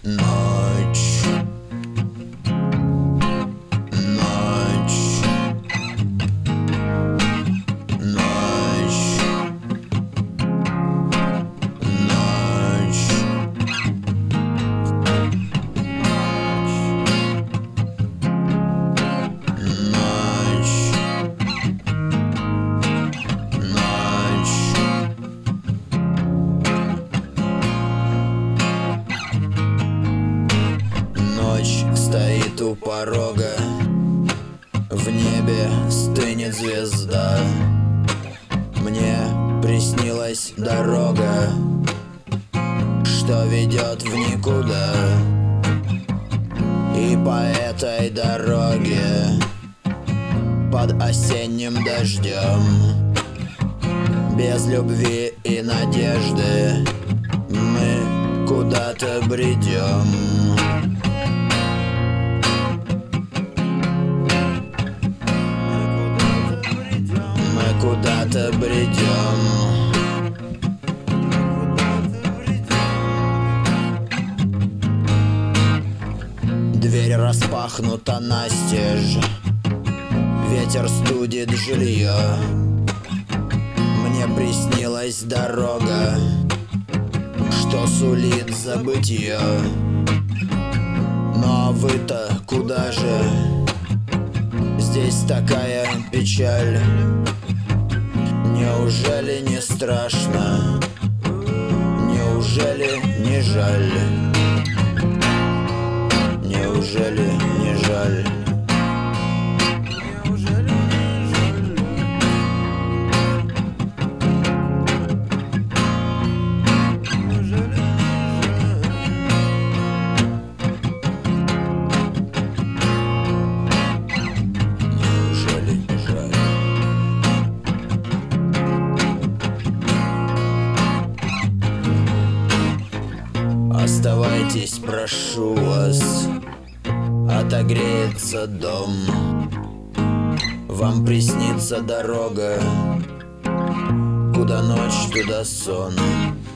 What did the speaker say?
Ночь, ночь, ночь, ночь, Ночь стоит у порога, в небе стынет звезда. Мне приснилась дорога, что ведет в никуда. И по этой дороге под осенним дождем, без любви и надежды, мы куда-то бредем. Мы куда-то бредем. Дверь распахнута настежь, ветер студит жилье. Мне приснилась дорога, что сулит забытье. Ну а вы-то куда же? Здесь такая печаль. Неужели не страшно? Неужели не жаль? Неужели не жаль? Оставайтесь, прошу вас, отогреется дом. Вам приснится дорога, куда ночь, туда сон.